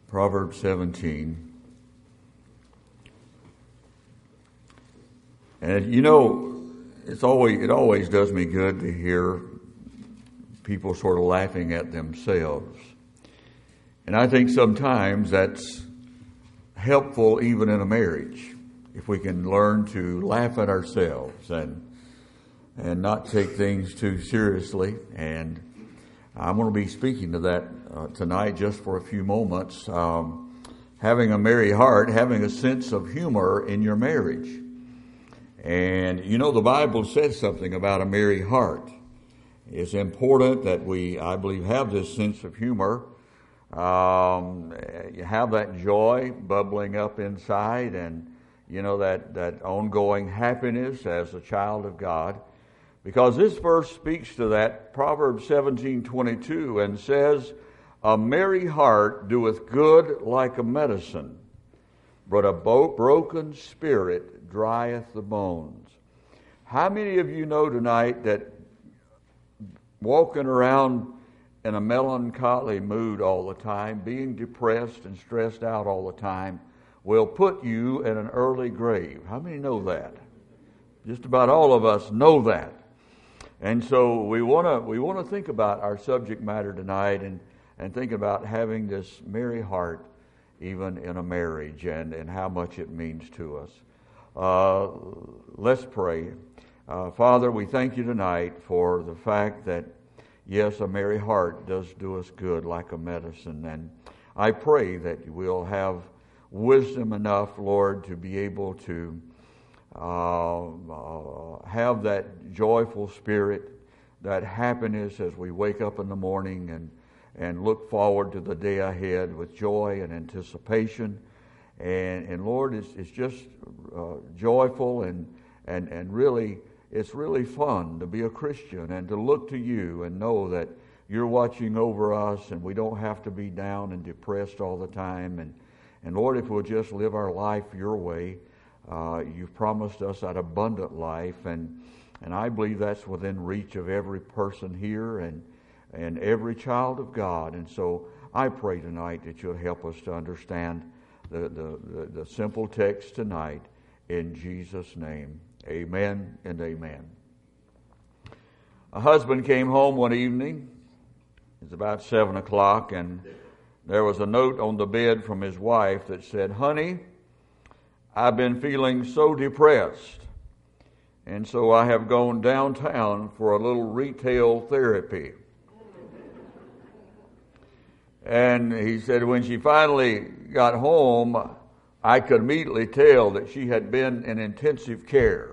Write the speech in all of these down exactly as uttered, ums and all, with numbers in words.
Proverbs seventeen. And you know, it's always it always does me good to hear people sort of laughing at themselves. And I think sometimes that's helpful even in a marriage, if we can learn to laugh at ourselves and and not take things too seriously. And I'm going to be speaking to that uh, tonight just for a few moments. Um, having a merry heart, having a sense of humor in your marriage. And you know, the Bible says something about a merry heart. It's important that we, I believe, have this sense of humor. Um, you have that joy bubbling up inside, and you know, that, that ongoing happiness as a child of God. Because this verse speaks to that, Proverbs seventeen twenty-two, and says, "A merry heart doeth good like a medicine, but a bo- broken spirit drieth the bones." How many of you know tonight that walking around in a melancholy mood all the time, being depressed and stressed out all the time, will put you in an early grave? How many know that? Just about all of us know that. And so we want to we want to think about our subject matter tonight, and, and think about having this merry heart even in a marriage, and, and how much it means to us. Uh, let's pray. Uh, Father, we thank you tonight for the fact that, yes, a merry heart does do us good like a medicine. And I pray that we'll have wisdom enough, Lord, to be able to uh, uh, have that joyful spirit, that happiness as we wake up in the morning and, and look forward to the day ahead with joy and anticipation. And, and Lord, it's, it's just uh, joyful, and, and, and really, it's really fun to be a Christian and to look to you and know that you're watching over us, and we don't have to be down and depressed all the time. And, and Lord, if we'll just live our life your way, uh, you've promised us that abundant life, and and I believe that's within reach of every person here and and every child of God. And so I pray tonight that you'll help us to understand the, the, the, the simple text tonight, in Jesus' name. Amen and amen. A husband came home one evening. It's about seven o'clock, and there was a note on the bed from his wife that said, "Honey, I've been feeling so depressed, and so I have gone downtown for a little retail therapy." And he said when she finally got home, I could immediately tell that she had been in intensive care.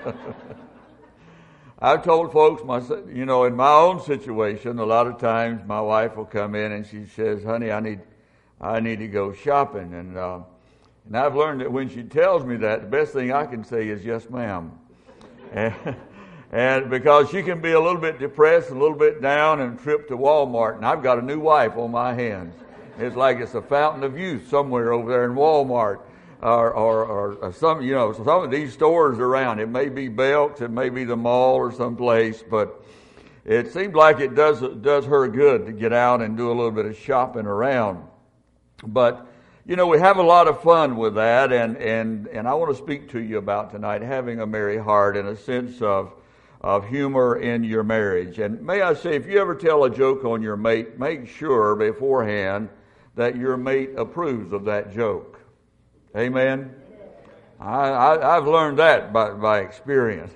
I've told folks, my, you know, in my own situation, a lot of times my wife will come in and she says, "Honey, I need, I need to go shopping." And uh, and I've learned that when she tells me that, the best thing I can say is, "Yes, ma'am." And, and because she can be a little bit depressed, a little bit down, and trip to Walmart, and I've got a new wife on my hands. It's like it's a fountain of youth somewhere over there in Walmart, or, or, or some, you know, some of these stores around. It may be Belk's, it may be the mall or someplace, but it seems like it does does her good to get out and do a little bit of shopping around. But you know, we have a lot of fun with that, and and and I want to speak to you about tonight having a merry heart and a sense of of humor in your marriage. And may I say, if you ever tell a joke on your mate, make sure beforehand that your mate approves of that joke. Amen? I, I, I've learned that by, by experience.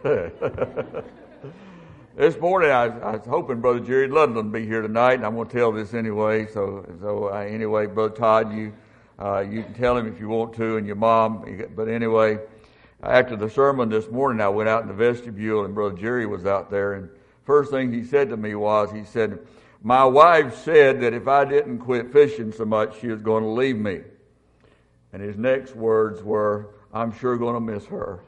This morning, I, I was hoping Brother Jerry Ludlam would be here tonight, and I'm going to tell this anyway. So, so uh, anyway, Brother Todd, you uh, you can tell him if you want to, and your mom. But anyway, after the sermon this morning, I went out in the vestibule, and Brother Jerry was out there, and first thing he said to me was, he said, "My wife said that if I didn't quit fishing so much, she was going to leave me." And his next words were, "I'm sure going to miss her."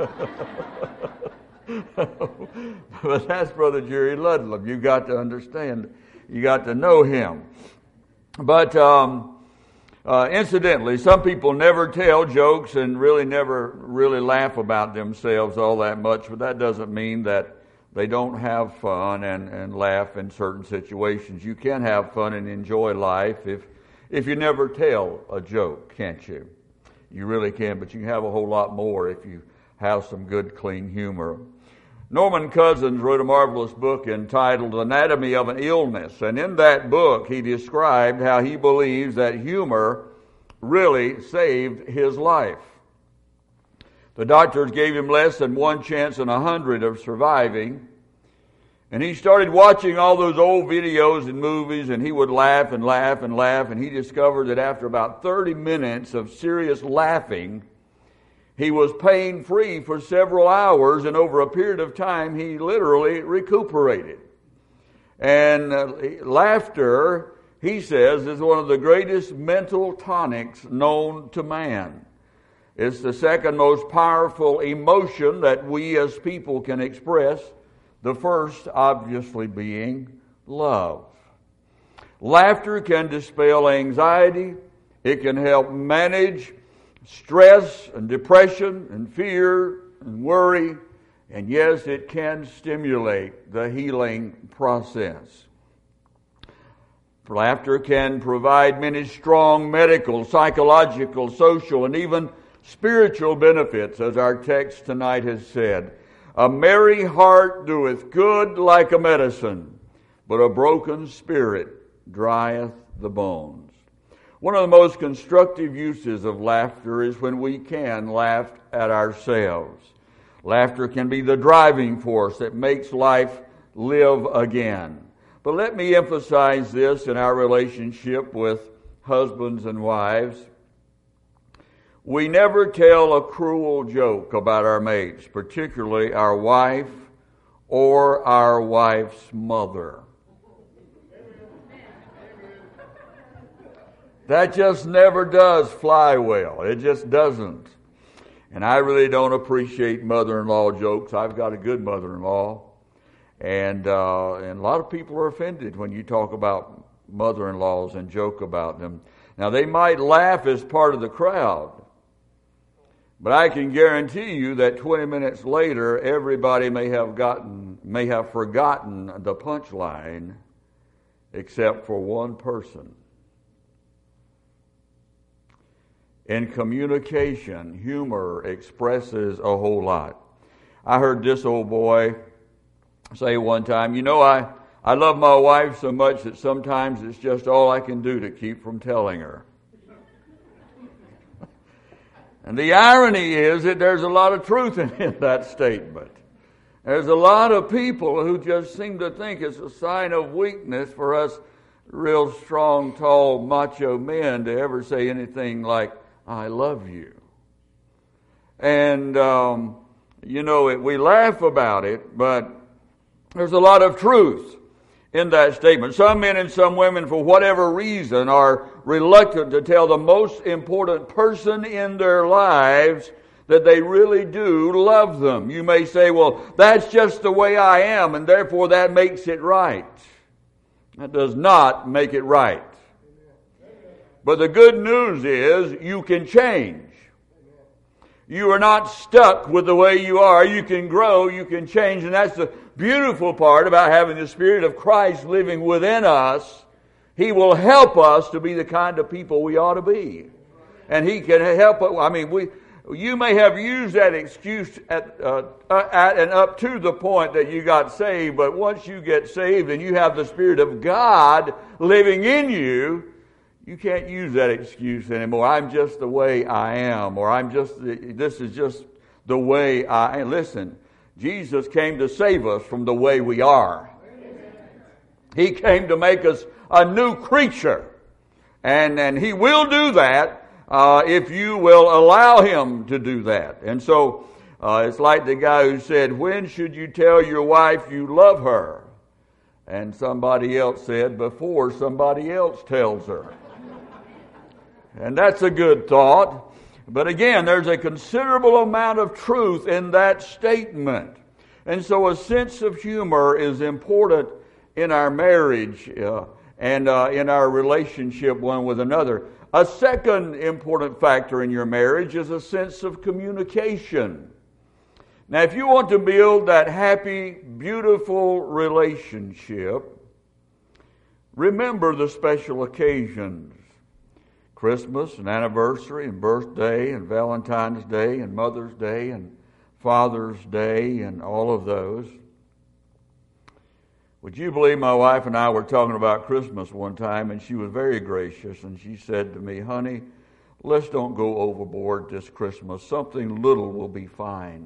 But that's Brother Jerry Ludlam. You got to understand. You got to know him. But um, uh, incidentally, some people never tell jokes and really never really laugh about themselves all that much. But that doesn't mean that they don't have fun and, and laugh in certain situations. You can have fun and enjoy life if if you never tell a joke, can't you? You really can, but you can have a whole lot more if you have some good, clean humor. Norman Cousins wrote a marvelous book entitled Anatomy of an Illness, and in that book he described how he believes that humor really saved his life. The doctors gave him less than one chance in a hundred of surviving, and he started watching all those old videos and movies, and he would laugh and laugh and laugh, and he discovered that after about thirty minutes of serious laughing, he was pain-free for several hours, and over a period of time, he literally recuperated. And uh, laughter, he says, is one of the greatest mental tonics known to man. It's the second most powerful emotion that we as people can express, the first obviously being love. Laughter can dispel anxiety. It can help manage stress and depression and fear and worry. And yes, it can stimulate the healing process. Laughter can provide many strong medical, psychological, social, and even spiritual benefits, as our text tonight has said. A merry heart doeth good like a medicine, but a broken spirit drieth the bones. One of the most constructive uses of laughter is when we can laugh at ourselves. Laughter can be the driving force that makes life live again. But let me emphasize this in our relationship with husbands and wives. We never tell a cruel joke about our mates, particularly our wife or our wife's mother. That just never does fly well. It just doesn't. And I really don't appreciate mother-in-law jokes. I've got a good mother-in-law. And, uh, and a lot of people are offended when you talk about mother-in-laws and joke about them. Now, they might laugh as part of the crowd, but I can guarantee you that twenty minutes later, everybody may have gotten, may have forgotten the punchline, except for one person. In communication, humor expresses a whole lot. I heard this old boy say one time, you know, I, I love my wife so much that sometimes it's just all I can do to keep from telling her. And the irony is that there's a lot of truth in, in that statement. There's a lot of people who just seem to think it's a sign of weakness for us real strong, tall, macho men to ever say anything like, I love you. And, um, you know, it, we laugh about it, but there's a lot of truth in that statement. Some men and some women, for whatever reason, are reluctant to tell the most important person in their lives that they really do love them. You may say, well, that's just the way I am, and therefore that makes it right. That does not make it right. But the good news is you can change. You are not stuck with the way you are. You can grow, you can change, and that's the beautiful part about having the Spirit of Christ living within us. He will help us to be the kind of people we ought to be. And He can help us. I mean, we, you may have used that excuse at, uh, at and up to the point that you got saved, but once you get saved and you have the Spirit of God living in you, you can't use that excuse anymore. I'm just the way I am, or I'm just, this is just the way I am. Listen, Jesus came to save us from the way we are. He came to make us a new creature. And, and He will do that uh, if you will allow Him to do that. And so uh, it's like the guy who said, when should you tell your wife you love her? And somebody else said, before somebody else tells her. And that's a good thought. But again, there's a considerable amount of truth in that statement. And so a sense of humor is important in our marriage uh, and uh, in our relationship one with another. A second important factor in your marriage is a sense of communication. Now, if you want to build that happy, beautiful relationship, remember the special occasions. Christmas and anniversary and birthday and Valentine's Day and Mother's Day and Father's Day and all of those. Would you believe my wife and I were talking about Christmas one time, and she was very gracious, and she said to me, honey, let's don't go overboard this Christmas. Something little will be fine.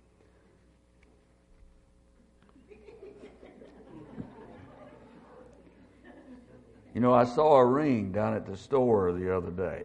You know, I saw a ring down at the store the other day.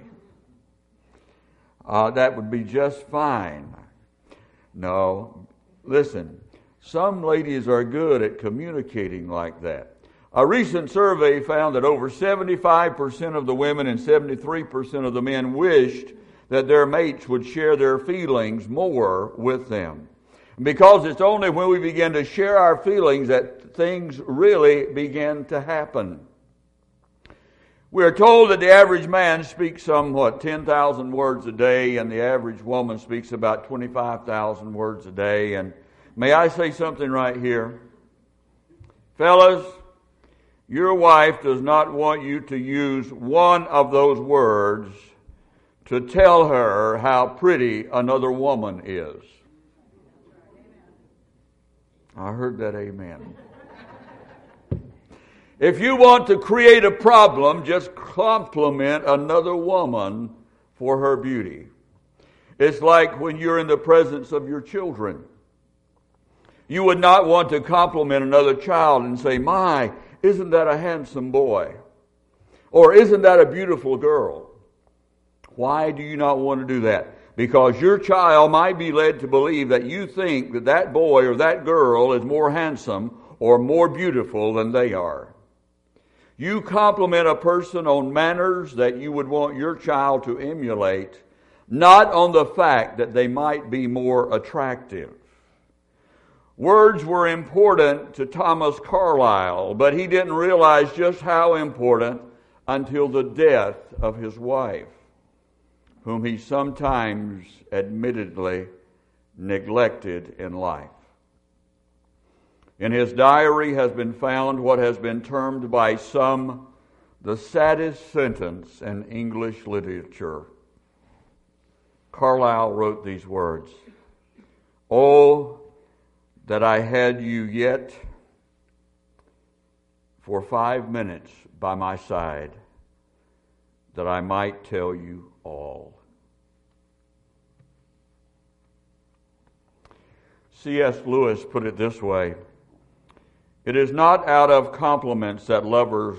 Uh, that would be just fine. No, listen, some ladies are good at communicating like that. A recent survey found that over seventy-five percent of the women and seventy-three percent of the men wished that their mates would share their feelings more with them. Because it's only when we begin to share our feelings that things really begin to happen. We are told that the average man speaks somewhat ten thousand words a day, and the average woman speaks about twenty-five thousand words a day. And may I say something right here? Fellas, your wife does not want you to use one of those words to tell her how pretty another woman is. I heard that amen. If you want to create a problem, just compliment another woman for her beauty. It's like when you're in the presence of your children. You would not want to compliment another child and say, my, isn't that a handsome boy? Or isn't that a beautiful girl? Why do you not want to do that? Because your child might be led to believe that you think that that boy or that girl is more handsome or more beautiful than they are. You compliment a person on manners that you would want your child to emulate, not on the fact that they might be more attractive. Words were important to Thomas Carlyle, but he didn't realize just how important until the death of his wife, whom he sometimes admittedly neglected in life. In his diary has been found what has been termed by some the saddest sentence in English literature. Carlyle wrote these words, "Oh, that I had you yet for five minutes by my side, that I might tell you all." C S Lewis put it this way, "It is not out of compliments that lovers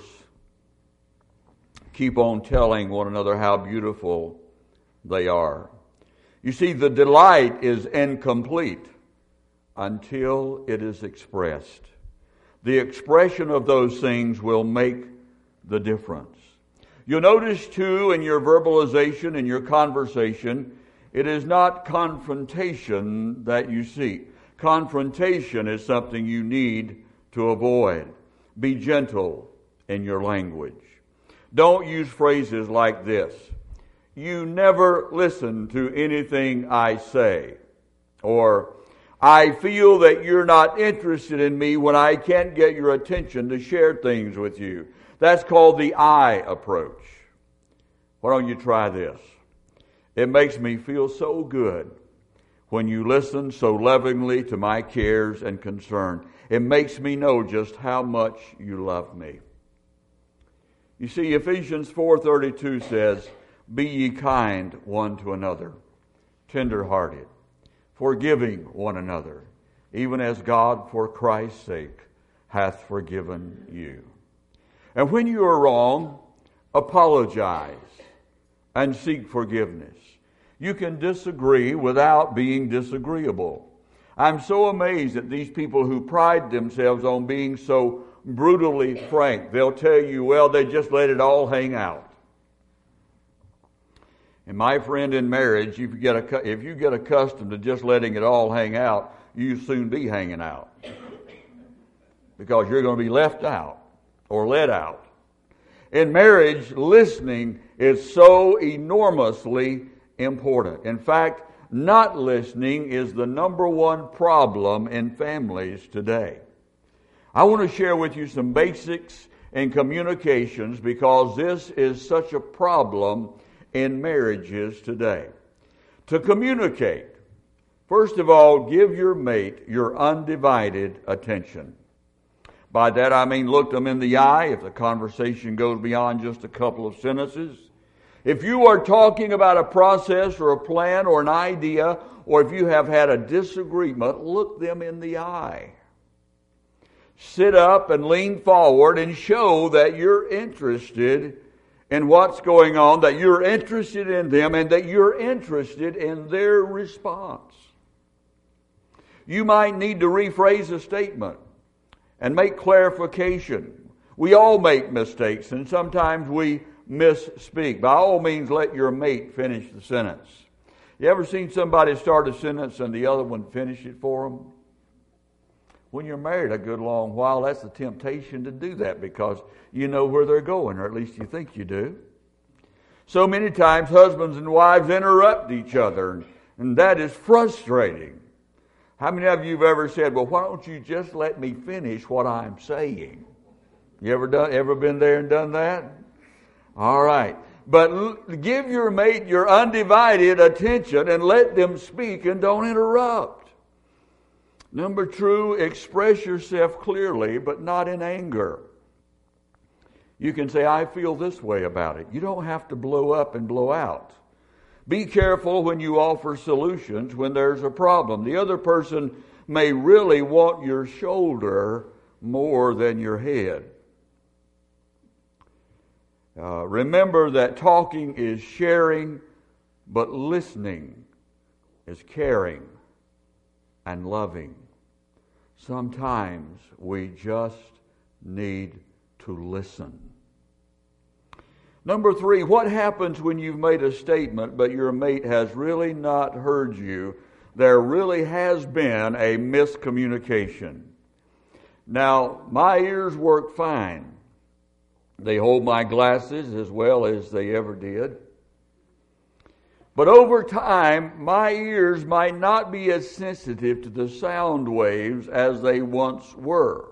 keep on telling one another how beautiful they are. You see, the delight is incomplete until it is expressed. The expression of those things will make the difference. You'll notice, too, in your verbalization, in your conversation, it is not confrontation that you seek. Confrontation is something you need to avoid. Be gentle in your language. Don't use phrases like this. You never listen to anything I say. Or, I feel that you're not interested in me when I can't get your attention to share things with you. That's called the I approach. Why don't you try this? It makes me feel so good when you listen so lovingly to my cares and concern. It makes me know just how much you love me. You see, Ephesians four thirty-two says, "Be ye kind one to another, tender-hearted, forgiving one another, even as God for Christ's sake hath forgiven you." And when you are wrong, apologize and seek forgiveness. You can disagree without being disagreeable. I'm so amazed at these people who pride themselves on being so brutally frank. They'll tell you, well, they just let it all hang out. And my friend, in marriage, if you get a, if you get accustomed to just letting it all hang out, you soon be hanging out. Because you're going to be left out or let out. In marriage, listening is so enormously important. In fact, not listening is the number one problem in families today. I want to share with you some basics in communications because this is such a problem in marriages today. To communicate, first of all, give your mate your undivided attention. By that I mean look them in the eye if the conversation goes beyond just a couple of sentences. If you are talking about a process or a plan or an idea, or if you have had a disagreement, look them in the eye. Sit up and lean forward and show that you're interested in what's going on, that you're interested in them, and that you're interested in their response. You might need to rephrase a statement and make clarification. We all make mistakes, and sometimes we misspeak. By all means, let your mate finish the sentence. You ever seen somebody start a sentence and the other one finish it for them? When you're married a good long while, that's the temptation to do that because you know where they're going, or at least you think you do. So many times husbands and wives interrupt each other, and that is frustrating. How many of you have ever said, well, why don't you just let me finish what I'm saying? You ever done, ever been there and done that? All right. But give your mate your undivided attention and let them speak and don't interrupt. Number two, express yourself clearly, but not in anger. You can say, I feel this way about it. You don't have to blow up and blow out. Be careful when you offer solutions when there's a problem. The other person may really want your shoulder more than your head. Uh, remember that talking is sharing, but listening is caring and loving. Sometimes we just need to listen. Number three, what happens when you've made a statement but your mate has really not heard you? There really has been a miscommunication. Now, my ears work fine. They hold my glasses as well as they ever did. But over time, my ears might not be as sensitive to the sound waves as they once were.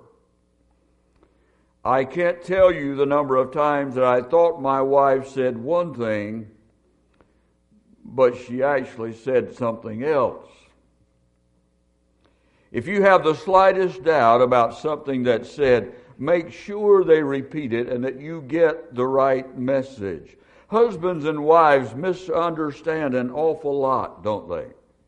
I can't tell you the number of times that I thought my wife said one thing, but she actually said something else. If you have the slightest doubt about something that's said, make sure they repeat it and that you get the right message. Husbands and wives misunderstand an awful lot, don't they?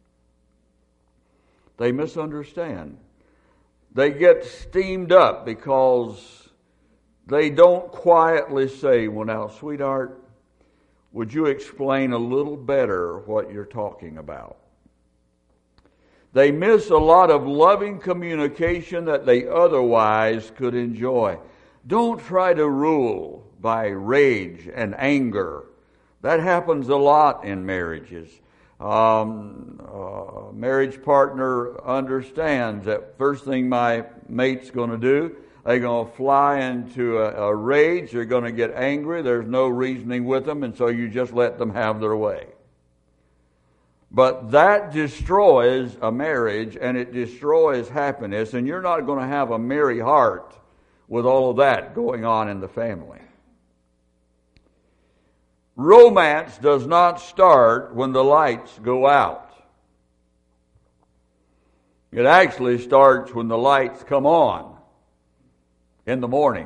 They misunderstand. They get steamed up because they don't quietly say, well now, sweetheart, would you explain a little better what you're talking about? They miss a lot of loving communication that they otherwise could enjoy. Don't try to rule by rage and anger. That happens a lot in marriages. Um, a marriage partner understands that first thing my mate's going to do, they're going to fly into a, a rage. They're going to get angry. There's no reasoning with them, and so you just let them have their way. But that destroys a marriage, and it destroys happiness, and you're not going to have a merry heart with all of that going on in the family. Romance does not start when the lights go out. It actually starts when the lights come on in the morning.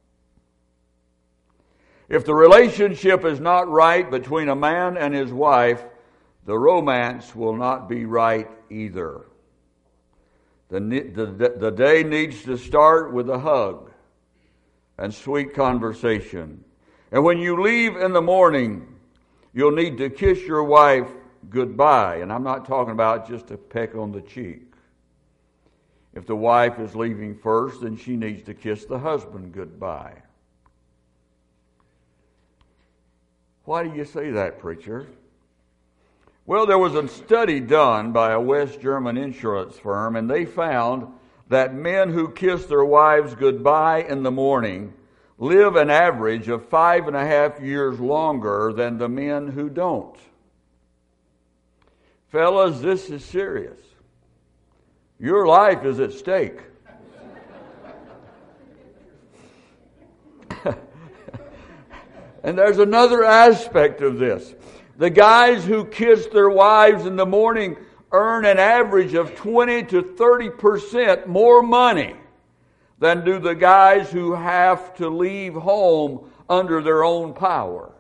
If the relationship is not right between a man and his wife, the romance will not be right either. The, the, the day needs to start with a hug and sweet conversation. And when you leave in the morning, you'll need to kiss your wife goodbye. And I'm not talking about just a peck on the cheek. If the wife is leaving first, then she needs to kiss the husband goodbye. Why do you say that, preacher? Well, there was a study done by a West German insurance firm, and they found that men who kiss their wives goodbye in the morning live an average of five and a half years longer than the men who don't. Fellas, this is serious. Your life is at stake. And there's another aspect of this. The guys who kiss their wives in the morning earn an average of twenty to thirty percent more money than do the guys who have to leave home under their own power.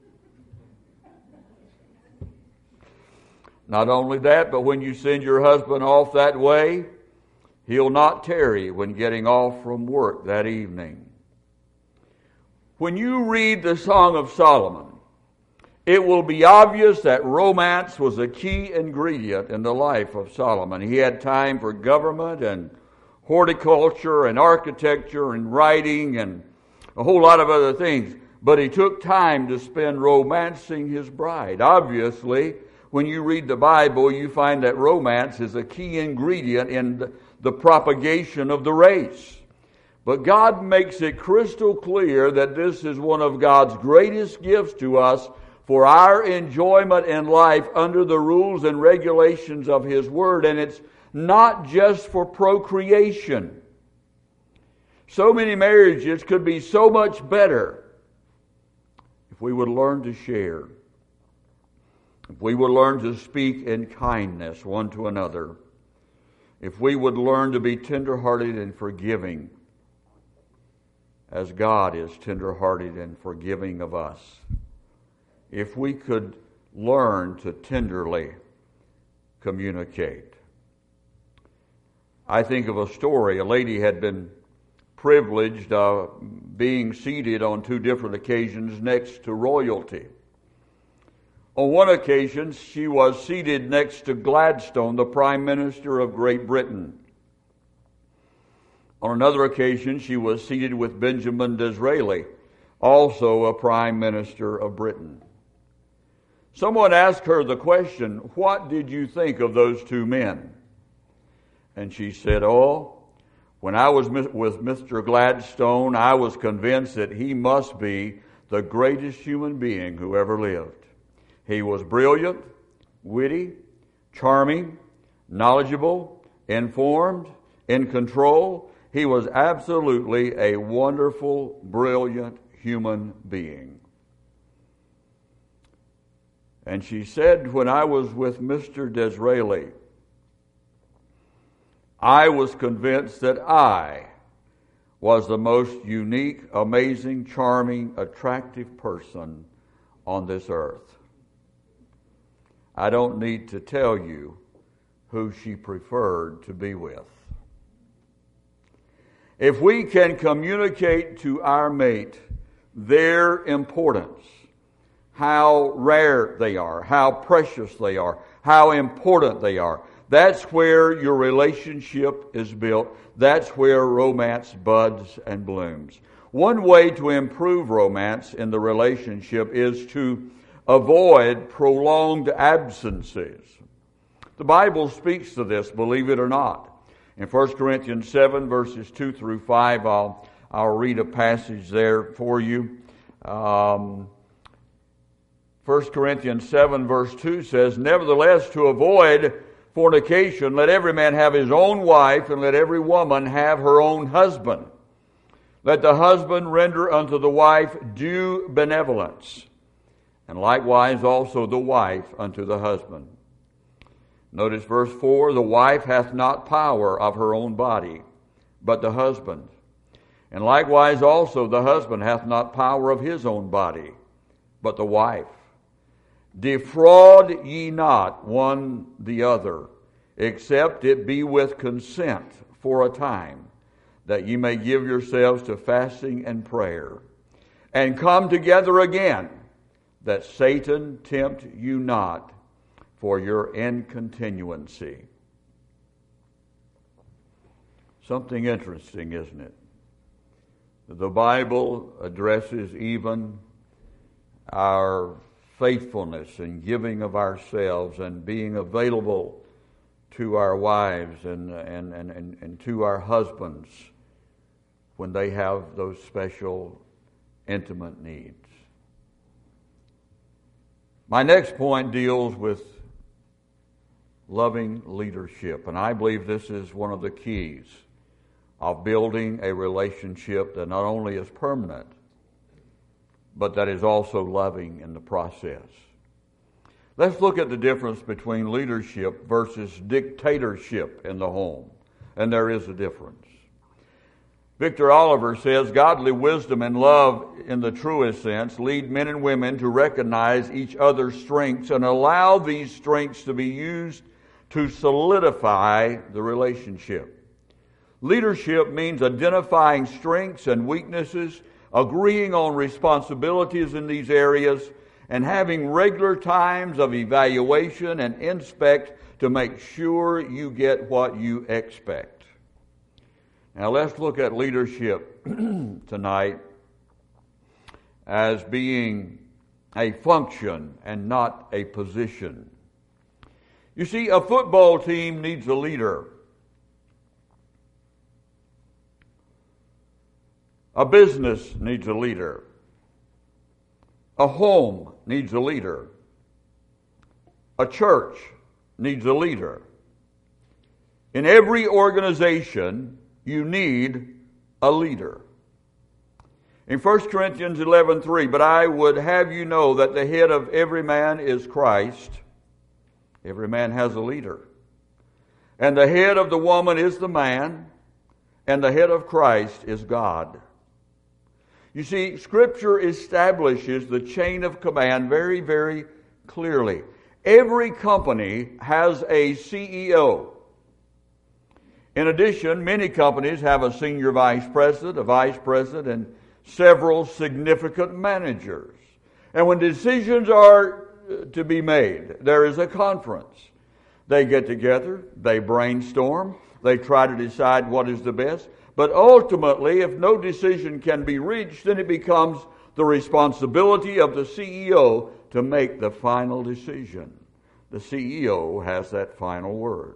Not only that, but when you send your husband off that way, he'll not tarry when getting off from work that evening. When you read the Song of Solomon, it will be obvious that romance was a key ingredient in the life of Solomon. He had time for government and horticulture and architecture and writing and a whole lot of other things. But he took time to spend romancing his bride. Obviously, when you read the Bible, you find that romance is a key ingredient in the propagation of the race. But God makes it crystal clear that this is one of God's greatest gifts to us for our enjoyment in life under the rules and regulations of His Word. And it's not just for procreation. So many marriages could be so much better if we would learn to share. If we would learn to speak in kindness one to another. If we would learn to be tenderhearted and forgiving as God is tenderhearted and forgiving of us. If we could learn to tenderly communicate. I think of a story. A lady had been privileged of uh, being seated on two different occasions next to royalty. On one occasion, she was seated next to Gladstone, the Prime Minister of Great Britain. On another occasion, she was seated with Benjamin Disraeli, also a Prime Minister of Britain. Someone asked her the question, "What did you think of those two men?" And she said, "Oh, when I was with Mister Gladstone, I was convinced that he must be the greatest human being who ever lived. He was brilliant, witty, charming, knowledgeable, informed, in control. He was absolutely a wonderful, brilliant human being." And she said, "When I was with Mister Disraeli, I was convinced that I was the most unique, amazing, charming, attractive person on this earth." I don't need to tell you who she preferred to be with. If we can communicate to our mate their importance, how rare they are, how precious they are, how important they are, that's where your relationship is built. That's where romance buds and blooms. One way to improve romance in the relationship is to avoid prolonged absences. The Bible speaks to this, believe it or not. In First Corinthians seven, verses two through five, I'll, I'll read a passage there for you. Um, First Corinthians seven, verse two says, "Nevertheless, to avoid fornication, let every man have his own wife, and let every woman have her own husband. Let the husband render unto the wife due benevolence, and likewise also the wife unto the husband." Notice verse four, "The wife hath not power of her own body, but the husband. And likewise also the husband hath not power of his own body, but the wife. Defraud ye not one the other, except it be with consent for a time, that ye may give yourselves to fasting and prayer, and come together again, that Satan tempt you not for your incontinuancy." Something interesting, isn't it? The Bible addresses even our faithfulness and giving of ourselves and being available to our wives and, and, and, and, and to our husbands when they have those special intimate needs. My next point deals with loving leadership, and I believe this is one of the keys of building a relationship that not only is permanent, but that is also loving in the process. Let's look at the difference between leadership versus dictatorship in the home. And there is a difference. Victor Oliver says, godly wisdom and love in the truest sense lead men and women to recognize each other's strengths and allow these strengths to be used to solidify the relationship. Leadership means identifying strengths and weaknesses, agreeing on responsibilities in these areas, and having regular times of evaluation and inspect to make sure you get what you expect. Now let's look at leadership tonight as being a function and not a position. You see, a football team needs a leader. A business needs a leader. A home needs a leader. A church needs a leader. In every organization, you need a leader. In First Corinthians eleven three, but I would have you know that the head of every man is Christ. Every man has a leader. And the head of the woman is the man, and the head of Christ is God. You see, Scripture establishes the chain of command very, very clearly. Every company has a C E O. In addition, many companies have a senior vice president, a vice president, and several significant managers. And when decisions are to be made, there is a conference. They get together, they brainstorm, they try to decide what is the best. But ultimately, if no decision can be reached, then it becomes the responsibility of the C E O to make the final decision. The C E O has that final word.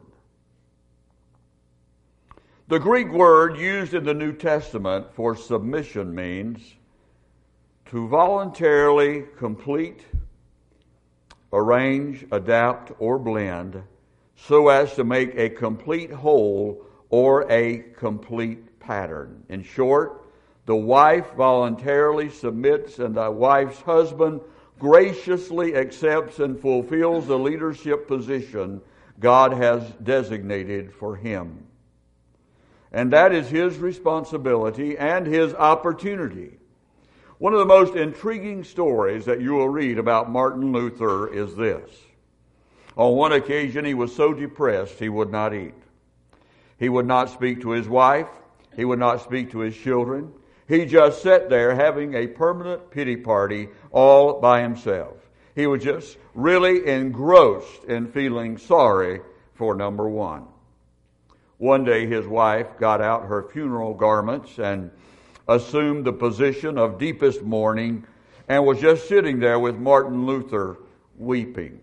The Greek word used in the New Testament for submission means to voluntarily complete, arrange, adapt, or blend so as to make a complete whole or a complete pattern. In short, the wife voluntarily submits and the wife's husband graciously accepts and fulfills the leadership position God has designated for him. And that is his responsibility and his opportunity. One of the most intriguing stories that you will read about Martin Luther is this. On one occasion, he was so depressed he would not eat. He would not speak to his wife. He would not speak to his children. He just sat there having a permanent pity party all by himself. He was just really engrossed in feeling sorry for number one. One day his wife got out her funeral garments and assumed the position of deepest mourning and was just sitting there with Martin Luther weeping.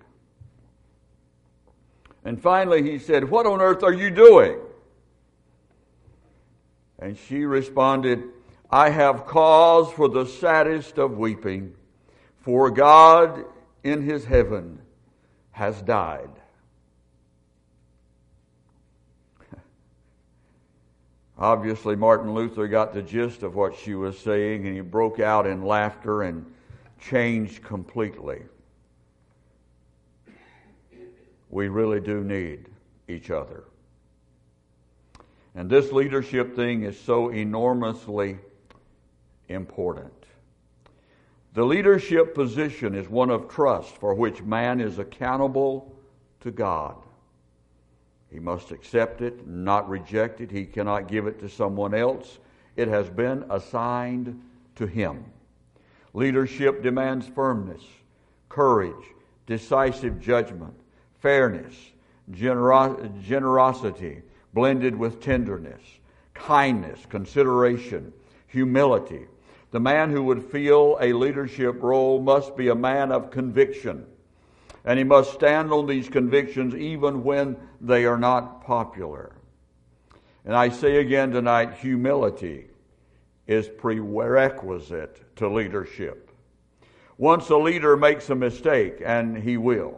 And finally he said, "What on earth are you doing?" And she responded, "I have cause for the saddest of weeping, for God in his heaven has died." Obviously, Martin Luther got the gist of what she was saying, and he broke out in laughter and changed completely. We really do need each other. And this leadership thing is so enormously important. The leadership position is one of trust for which man is accountable to God. He must accept it, not reject it. He cannot give it to someone else. It has been assigned to him. Leadership demands firmness, courage, decisive judgment, fairness, genero- generosity, blended with tenderness, kindness, consideration, humility. The man who would fill a leadership role must be a man of conviction. And he must stand on these convictions even when they are not popular. And I say again tonight, humility is prerequisite to leadership. Once a leader makes a mistake, and he will,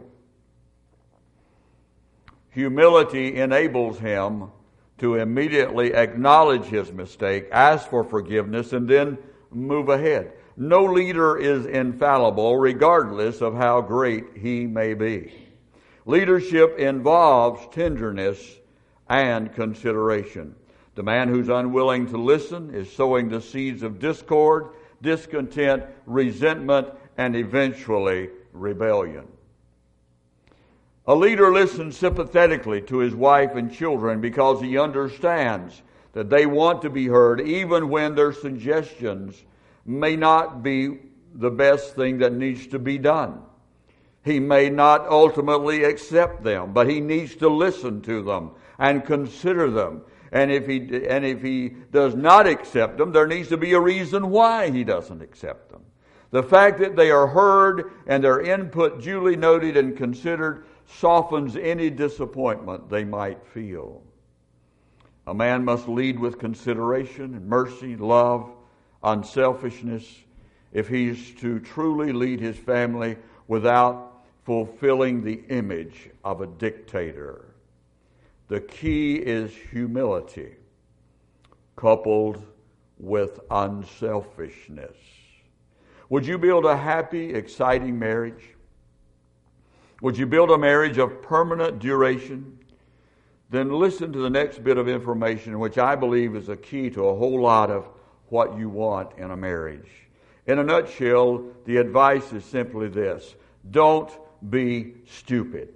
humility enables him to immediately acknowledge his mistake, ask for forgiveness, and then move ahead. No leader is infallible, regardless of how great he may be. Leadership involves tenderness and consideration. The man who's unwilling to listen is sowing the seeds of discord, discontent, resentment, and eventually rebellion. A leader listens sympathetically to his wife and children because he understands that they want to be heard even when their suggestions may not be the best thing that needs to be done. He may not ultimately accept them, but he needs to listen to them and consider them. And if he and if he does not accept them, there needs to be a reason why he doesn't accept them. The fact that they are heard and their input duly noted and considered softens any disappointment they might feel. A man must lead with consideration and mercy, love, unselfishness if he's to truly lead his family without fulfilling the image of a dictator. The key is humility coupled with unselfishness. Would you build a happy, exciting marriage? Would you build a marriage of permanent duration? Then listen to the next bit of information, which I believe is a key to a whole lot of what you want in a marriage. In a nutshell, the advice is simply this: don't be stupid.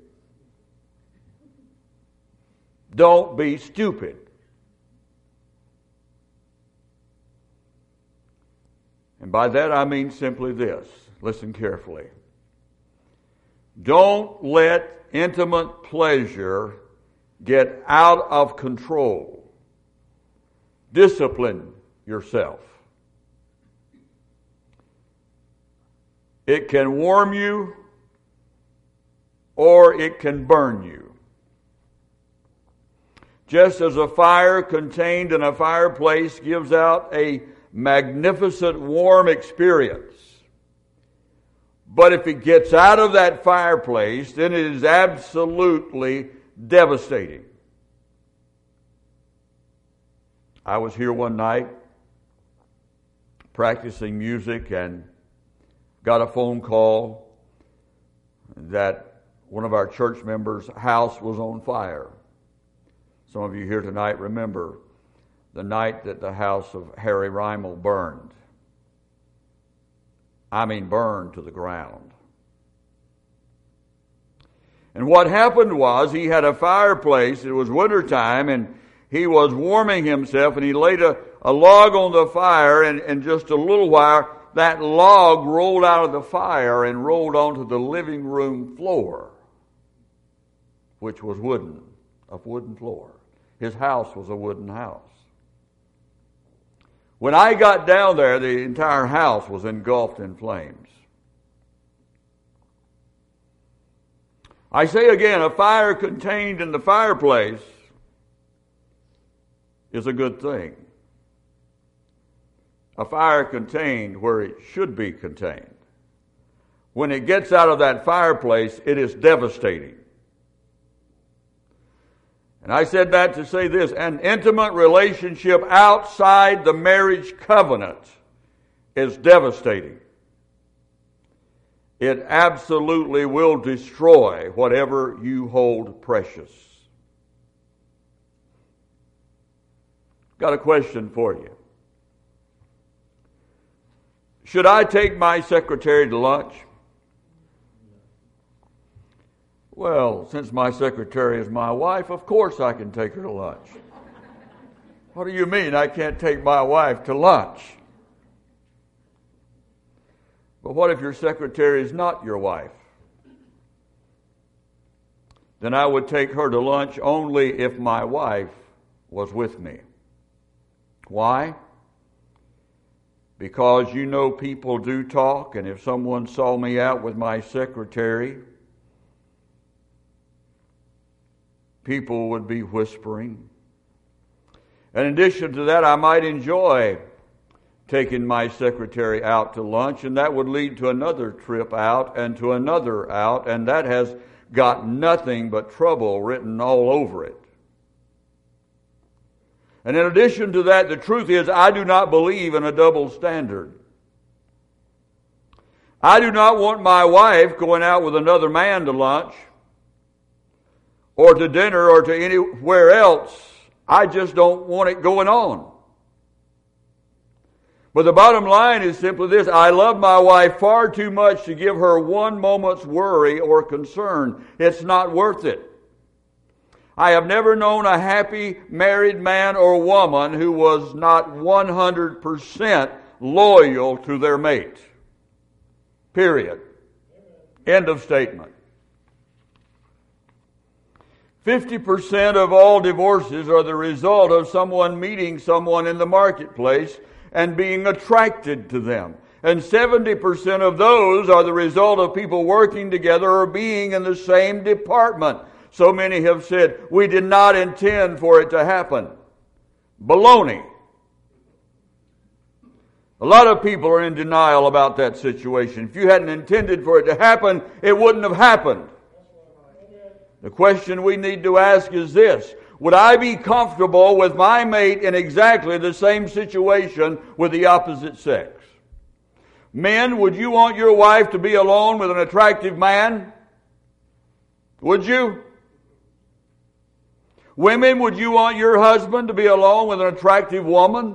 Don't be stupid. And by that I mean simply this. Listen carefully. Don't let intimate pleasure get out of control. Discipline yourself. It can warm you or it can burn you. Just as a fire contained in a fireplace gives out a magnificent warm experience, but if it gets out of that fireplace, then it is absolutely devastating. I was here one night practicing music and got a phone call that one of our church members' house was on fire. Some of you here tonight remember the night that the house of Harry Reimel burned. I mean burned to the ground. And what happened was he had a fireplace. It was wintertime, and he was warming himself, and he laid a, a log on the fire, and in just a little while, that log rolled out of the fire and rolled onto the living room floor, which was wooden, a wooden floor. His house was a wooden house. When I got down there, the entire house was engulfed in flames. I say again, a fire contained in the fireplace is a good thing. A fire contained where it should be contained. When it gets out of that fireplace, it is devastating. And I said that to say this: an intimate relationship outside the marriage covenant is devastating. It absolutely will destroy whatever you hold precious. Got a question for you. Should I take my secretary to lunch? Well, since my secretary is my wife, of course I can take her to lunch. What do you mean I can't take my wife to lunch? But what if your secretary is not your wife? Then I would take her to lunch only if my wife was with me. Why? Because you know people do talk, and if someone saw me out with my secretary, people would be whispering. And in addition to that, I might enjoy taking my secretary out to lunch, and that would lead to another trip out and to another out, and that has got nothing but trouble written all over it. And in addition to that, the truth is I do not believe in a double standard. I do not want my wife going out with another man to lunch or to dinner or to anywhere else. I just don't want it going on. But the bottom line is simply this: I love my wife far too much to give her one moment's worry or concern. It's not worth it. I have never known a happy married man or woman who was not one hundred percent loyal to their mate. Period. End of statement. fifty percent of all divorces are the result of someone meeting someone in the marketplace and being attracted to them. And seventy percent of those are the result of people working together or being in the same department. So many have said, we did not intend for it to happen. Baloney. A lot of people are in denial about that situation. If you hadn't intended for it to happen, it wouldn't have happened. The question we need to ask is this: would I be comfortable with my mate in exactly the same situation with the opposite sex? Men, would you want your wife to be alone with an attractive man? Would you? Women, would you want your husband to be alone with an attractive woman?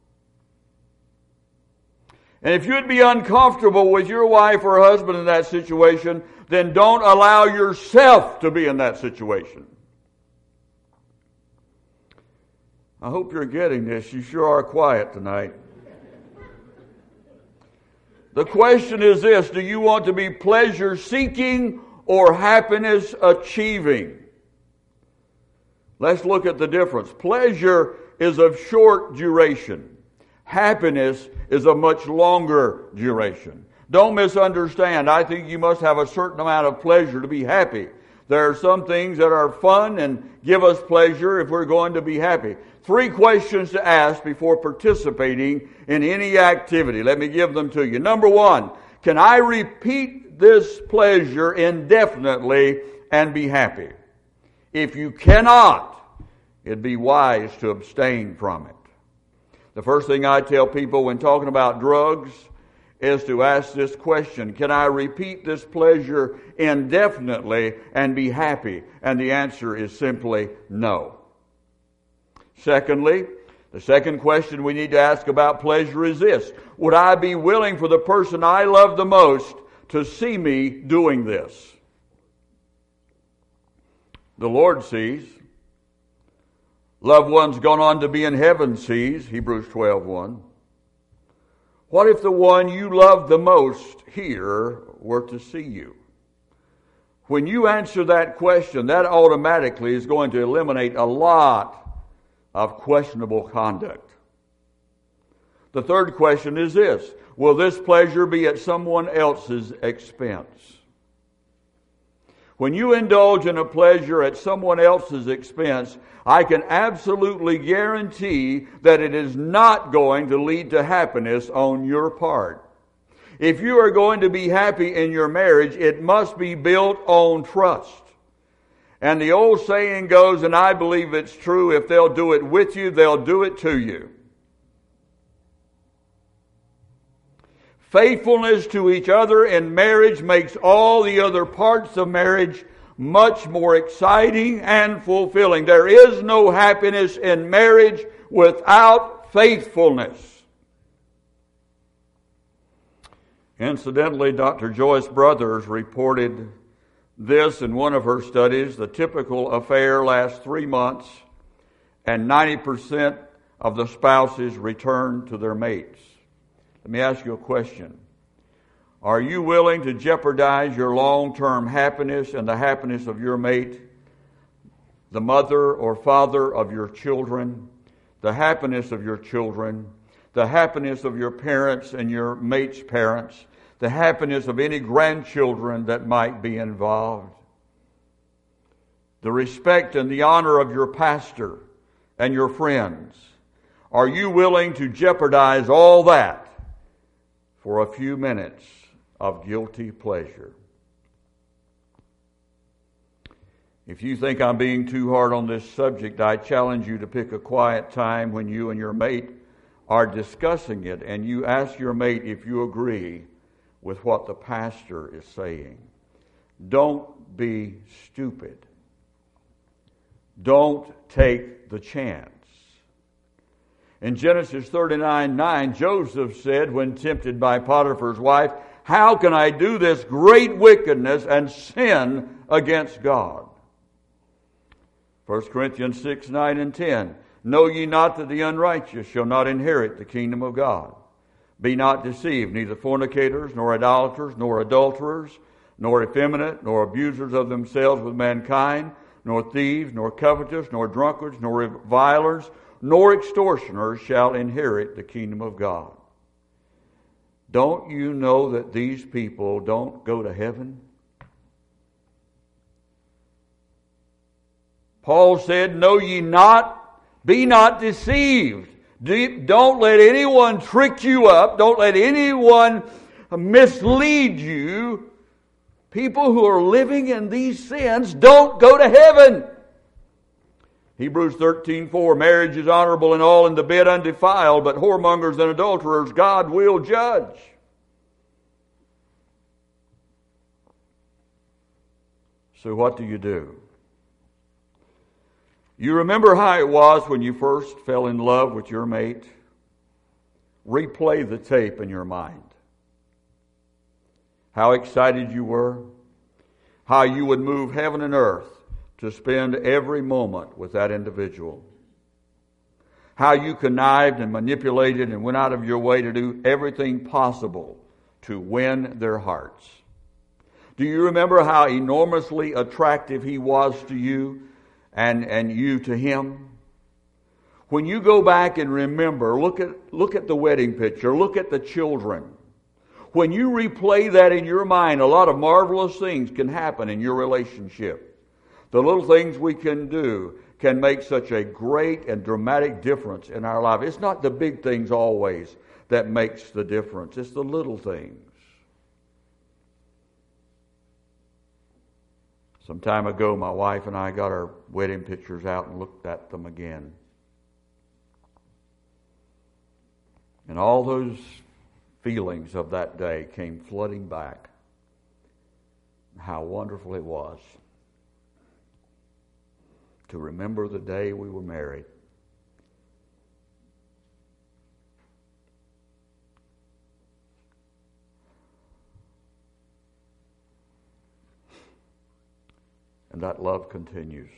And if you'd be uncomfortable with your wife or husband in that situation, then don't allow yourself to be in that situation. I hope you're getting this. You sure are quiet tonight. The question is this: do you want to be pleasure-seeking or happiness-achieving? Let's look at the difference. Pleasure is of short duration. Happiness is of much longer duration. Don't misunderstand. I think you must have a certain amount of pleasure to be happy. There are some things that are fun and give us pleasure if we're going to be happy. Three questions to ask before participating in any activity. Let me give them to you. Number one, can I repeat this pleasure indefinitely and be happy? If you cannot, it'd be wise to abstain from it. The first thing I tell people when talking about drugs is to ask this question: can I repeat this pleasure indefinitely and be happy? And the answer is simply no. Secondly, the second question we need to ask about pleasure is this: would I be willing for the person I love the most to see me doing this? The Lord sees. Loved ones gone on to be in heaven sees, Hebrews twelve one. What if the one you love the most here were to see you? When you answer that question, that automatically is going to eliminate a lot of questionable conduct. The third question is this: will this pleasure be at someone else's expense? When you indulge in a pleasure at someone else's expense, I can absolutely guarantee that it is not going to lead to happiness on your part. If you are going to be happy in your marriage, it must be built on trust. And the old saying goes, and I believe it's true, if they'll do it with you, they'll do it to you. Faithfulness to each other in marriage makes all the other parts of marriage much more exciting and fulfilling. There is no happiness in marriage without faithfulness. Incidentally, Doctor Joyce Brothers reported this in one of her studies. The typical affair lasts three months, and ninety percent of the spouses return to their mates. Let me ask you a question. Are you willing to jeopardize your long-term happiness and the happiness of your mate, the mother or father of your children, the happiness of your children, the happiness of your parents and your mate's parents, the happiness of any grandchildren that might be involved, the respect and the honor of your pastor and your friends? Are you willing to jeopardize all that for a few minutes of guilty pleasure? If you think I'm being too hard on this subject, I challenge you to pick a quiet time when you and your mate are discussing it, and you ask your mate if you agree with what the pastor is saying. Don't be stupid. Don't take the chance. In Genesis thirty-nine nine, Joseph said when tempted by Potiphar's wife, "How can I do this great wickedness and sin against God?" First Corinthians six nine and ten, "Know ye not that the unrighteous shall not inherit the kingdom of God? Be not deceived, neither fornicators, nor idolaters, nor adulterers, nor effeminate, nor abusers of themselves with mankind, nor thieves, nor covetous, nor drunkards, nor revilers, nor extortioners shall inherit the kingdom of God." Don't you know that these people don't go to heaven? Paul said, "Know ye not, be not deceived." Don't let anyone trick you up. Don't let anyone mislead you. People who are living in these sins don't go to heaven. Hebrews thirteen four, "Marriage is honorable in all, and the bed undefiled, but whoremongers and adulterers God will judge." So what do you do? You remember how it was when you first fell in love with your mate? Replay the tape in your mind. How excited you were. How you would move heaven and earth to spend every moment with that individual. How you connived and manipulated and went out of your way to do everything possible to win their hearts. Do you remember how enormously attractive he was to you and, and you to him? When you go back and remember, look at, look at the wedding picture, look at the children. When you replay that in your mind, a lot of marvelous things can happen in your relationship. The little things we can do can make such a great and dramatic difference in our life. It's not the big things always that makes the difference. It's the little things. Some time ago, my wife and I got our wedding pictures out and looked at them again. And all those feelings of that day came flooding back. How wonderful it was to remember the day we were married. And that love continues.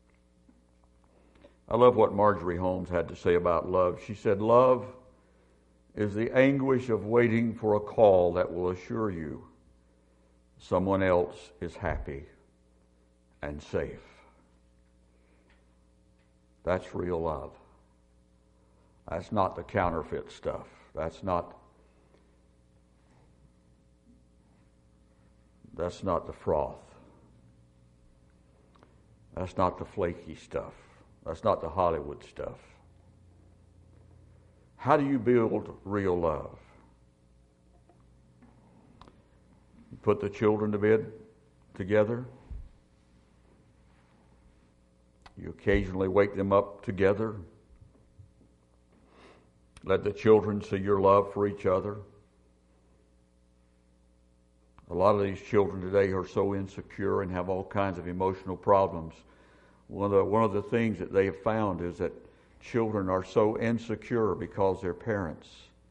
I love what Marjorie Holmes had to say about love. She said, "Love is the anguish of waiting for a call that will assure you someone else is happy and safe." That's real love. That's not the counterfeit stuff. That's not that's not the froth. That's not the flaky stuff. That's not the Hollywood stuff. How do you build real love? You put the children to bed together. You occasionally wake them up together. Let the children see your love for each other. A lot of these children today are so insecure and have all kinds of emotional problems. One of the, one of the things that they have found is that children are so insecure because their parents,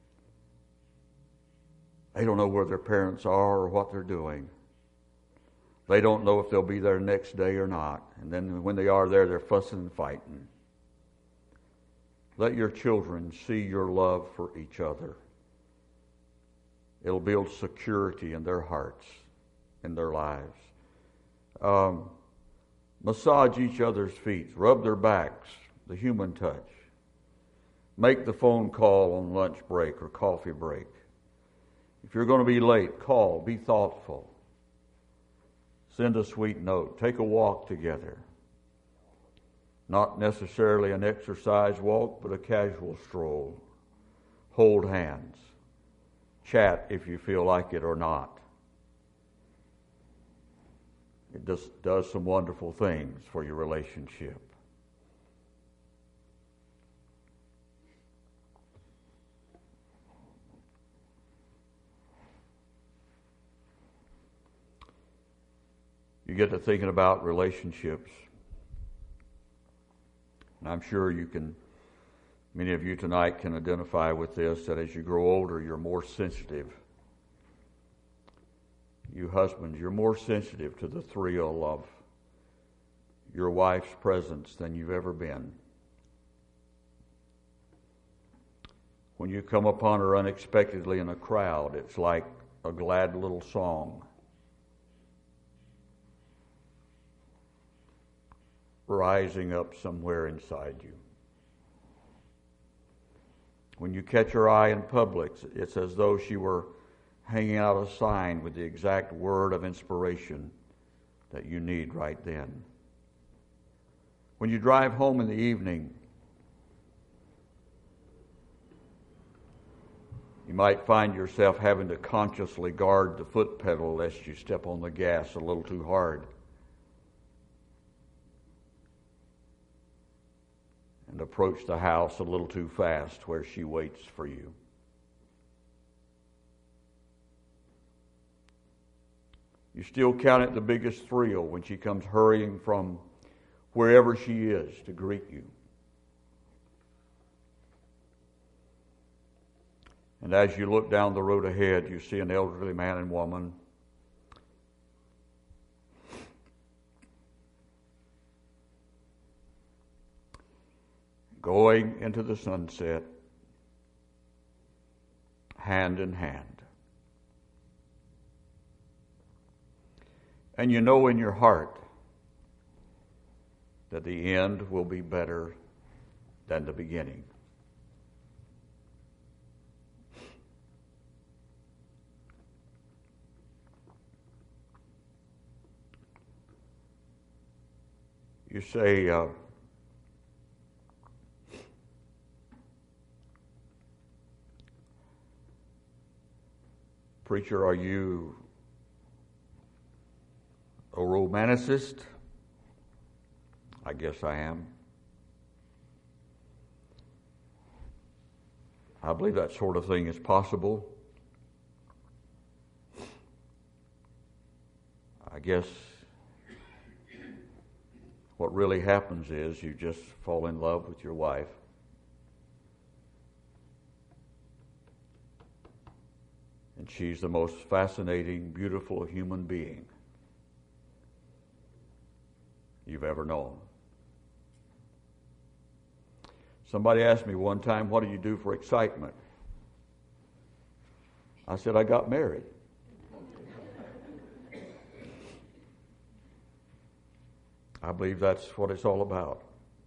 they don't know where their parents are or what they're doing. They don't know if they'll be there next day or not. And then when they are there, they're fussing and fighting. Let your children see your love for each other. It'll build security in their hearts, in their lives. Um, massage each other's feet. Rub their backs. The human touch. Make the phone call on lunch break or coffee break. If you're going to be late, call. Be thoughtful. Send a sweet note. Take a walk together. Not necessarily an exercise walk, but a casual stroll. Hold hands. Chat if you feel like it or not. It just does some wonderful things for your relationship. You get to thinking about relationships. And I'm sure you can, many of you tonight can identify with this, that as you grow older, you're more sensitive. You husbands, you're more sensitive to the thrill of your wife's presence than you've ever been. When you come upon her unexpectedly in a crowd, it's like a glad little song. Rising up somewhere inside you. When you catch her eye in public, it's as though she were hanging out a sign with the exact word of inspiration that you need right then. When you drive home in the evening, you might find yourself having to consciously guard the foot pedal lest you step on the gas a little too hard. And approach the house a little too fast where she waits for you. You still count it the biggest thrill when she comes hurrying from wherever she is to greet you. And as you look down the road ahead, you see an elderly man and woman going into the sunset, hand in hand. And you know in your heart that the end will be better than the beginning. You say, uh, preacher, are you a romanticist? I guess I am. I believe that sort of thing is possible. I guess what really happens is you just fall in love with your wife. And she's the most fascinating, beautiful human being you've ever known. Somebody asked me one time, what do you do for excitement? I said, I got married. I believe that's what it's all about.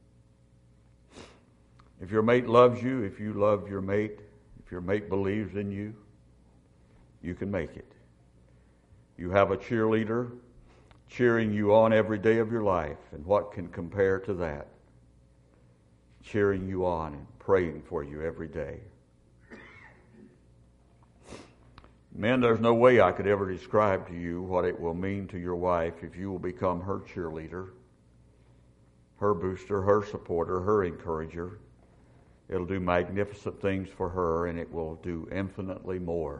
If your mate loves you, if you love your mate, if your mate believes in you, you can make it. You have a cheerleader cheering you on every day of your life, and what can compare to that? Cheering you on and praying for you every day. Men, there's no way I could ever describe to you what it will mean to your wife if you will become her cheerleader, her booster, her supporter, her encourager. It'll do magnificent things for her, and it will do infinitely more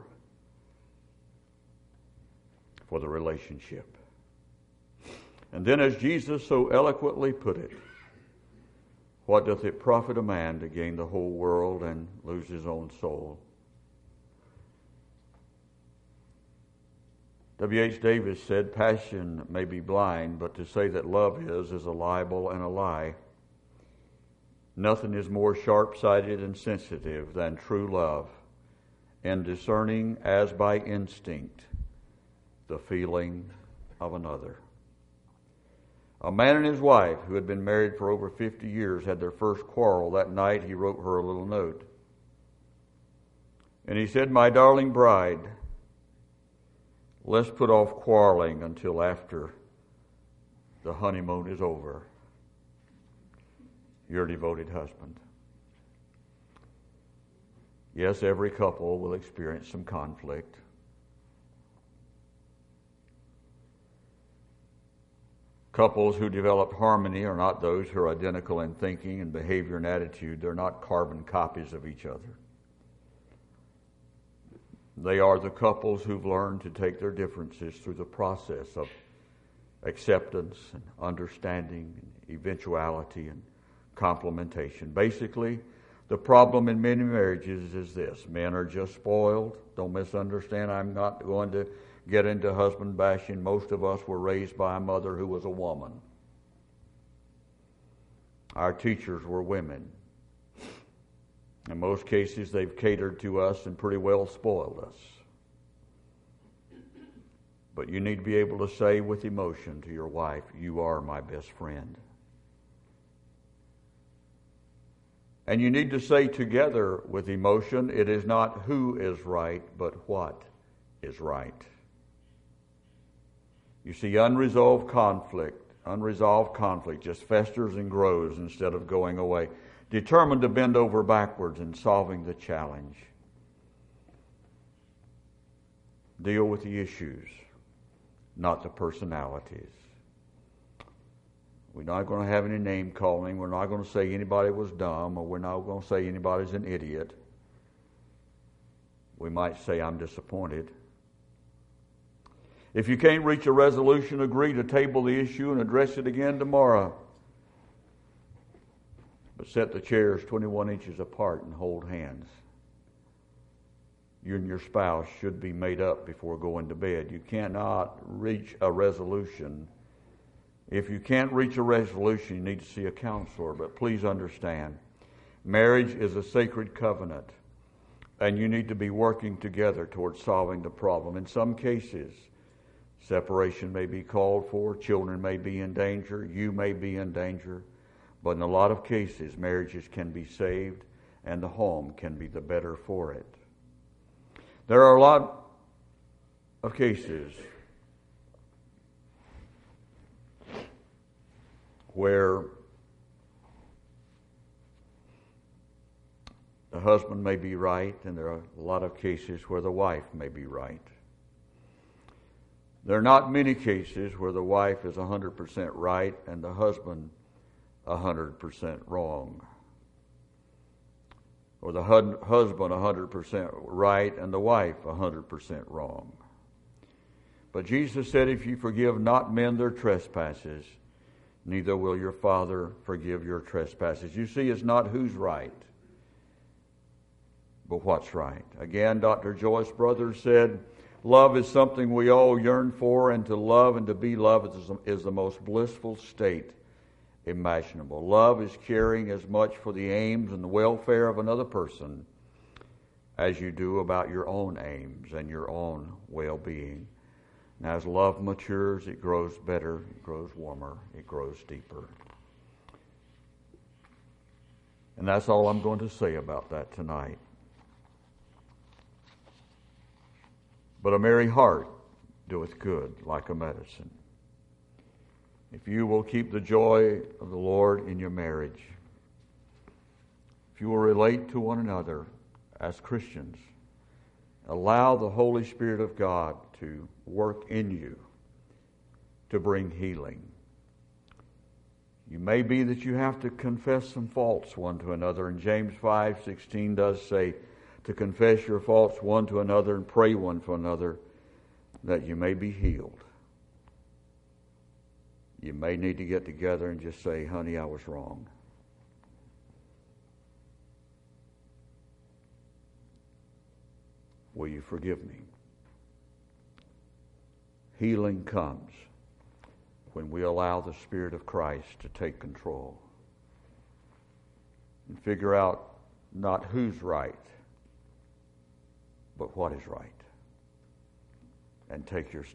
for the relationship. And then, as Jesus so eloquently put it, what doth it profit a man to gain the whole world and lose his own soul? W H Davis said, passion may be blind, but to say that love is, is a libel and a lie. Nothing is more sharp-sighted and sensitive than true love, and discerning as by instinct the feeling of another. A man and his wife, who had been married for over fifty years, had their first quarrel. That night he wrote her a little note. And he said, my darling bride, let's put off quarreling until after the honeymoon is over. Your devoted husband. Yes, every couple will experience some conflict. Couples who develop harmony are not those who are identical in thinking and behavior and attitude. They're not carbon copies of each other. They are the couples who've learned to take their differences through the process of acceptance and understanding and eventuality and complementation. Basically, the problem in many marriages is this: men are just spoiled. Don't misunderstand. I'm not going to get into husband bashing. Most of us were raised by a mother who was a woman. Our teachers were women. In most cases, they've catered to us and pretty well spoiled us. But you need to be able to say with emotion to your wife, "You are my best friend." And you need to say together with emotion, it is not who is right, but what is right. You see, unresolved conflict, unresolved conflict just festers and grows instead of going away. Determined to bend over backwards in solving the challenge. Deal with the issues, not the personalities. We're not going to have any name calling. We're not going to say anybody was dumb, or we're not going to say anybody's an idiot. We might say, "I'm disappointed." If you can't reach a resolution, agree to table the issue and address it again tomorrow. But set the chairs twenty-one inches apart and hold hands. You and your spouse should be made up before going to bed. You cannot reach a resolution. If you can't reach a resolution, you need to see a counselor. But please understand, marriage is a sacred covenant, and you need to be working together towards solving the problem. In some cases, separation may be called for, children may be in danger, you may be in danger, but in a lot of cases, marriages can be saved, and the home can be the better for it. There are a lot of cases where the husband may be right, and there are a lot of cases where the wife may be right. There are not many cases where the wife is one hundred percent right and the husband one hundred percent wrong. Or the husband one hundred percent right and the wife one hundred percent wrong. But Jesus said, "If you forgive not men their trespasses, neither will your Father forgive your trespasses." You see, it's not who's right, but what's right. Again, Doctor Joyce Brothers said, "Love is something we all yearn for, and to love and to be loved is the most blissful state imaginable. Love is caring as much for the aims and the welfare of another person as you do about your own aims and your own well-being. And as love matures, it grows better, it grows warmer, it grows deeper." And that's all I'm going to say about that tonight. But a merry heart doeth good like a medicine. If you will keep the joy of the Lord in your marriage, if you will relate to one another as Christians, allow the Holy Spirit of God to work in you to bring healing. You may be that you have to confess some faults one to another, and James five sixteen does say to confess your faults one to another and pray one for another that you may be healed. You may need to get together and just say, "Honey, I was wrong. Will you forgive me?" Healing comes when we allow the Spirit of Christ to take control and figure out not who's right, but what is right, and take your stand.